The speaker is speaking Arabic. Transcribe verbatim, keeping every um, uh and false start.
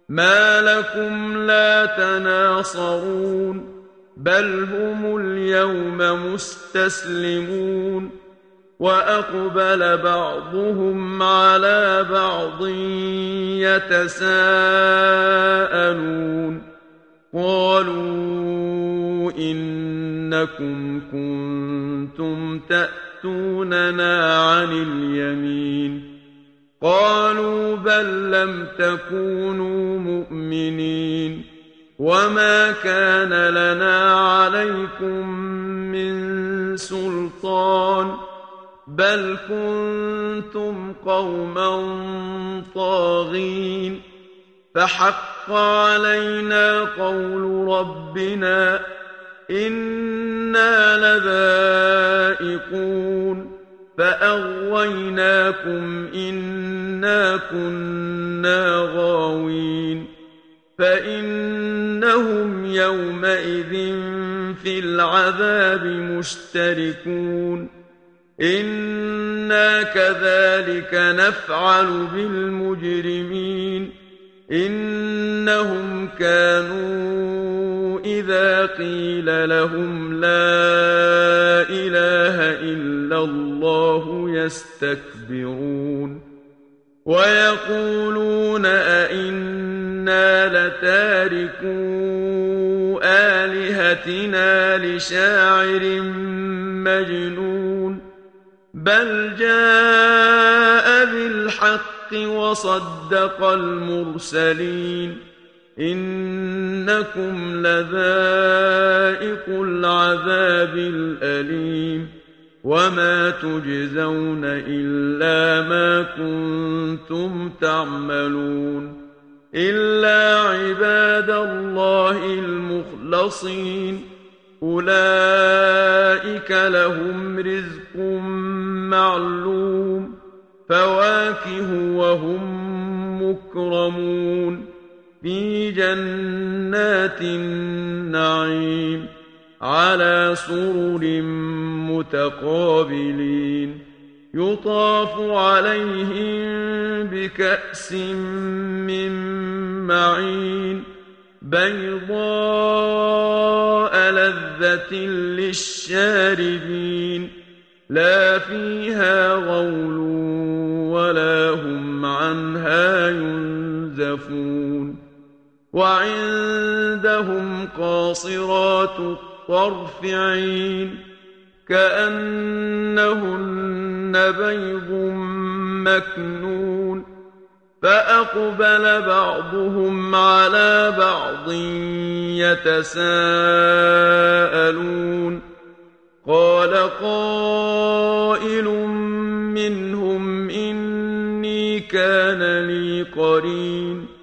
ما لكم لا تناصرون بل هم اليوم مستسلمون وأقبل بعضهم على بعض يتساءلون قالوا إنكم كنتم تأتوننا عن اليمين قالوا بل لم تكونوا مؤمنين وما كان لنا عليكم من سلطان بل كنتم قوما طاغين فحق علينا قول ربنا إنا لذائقون فأغويناكم إنا كنا غاوين فإنهم يومئذ في العذاب مشتركون إنا كذلك نفعل بالمجرمين إنهم كانوا إذا قيل لهم لا إله إلا الله يستكبرون ويقولون أئنا لتاركو آلهتنا لشاعر مجنون بل جاء بالحق وصدق المرسلين إنكم لذائق العذاب الأليم وما تجزون إلا ما كنتم تعملون إلا عباد الله المخلصين أولئك لهم رزق معلوم فواكه وهم مكرمون في جنات النعيم على سرر متقابلين يطاف عليهم بكأس من معين بيضاء لذة للشاربين لا فيها غول ولا هم عنها ينزفون وعندهم قاصرات الطرف عين كأنهن بيض مكنون فأقبل بعضهم على بعض يتساءلون قال قائل منهم إني كان لي قرين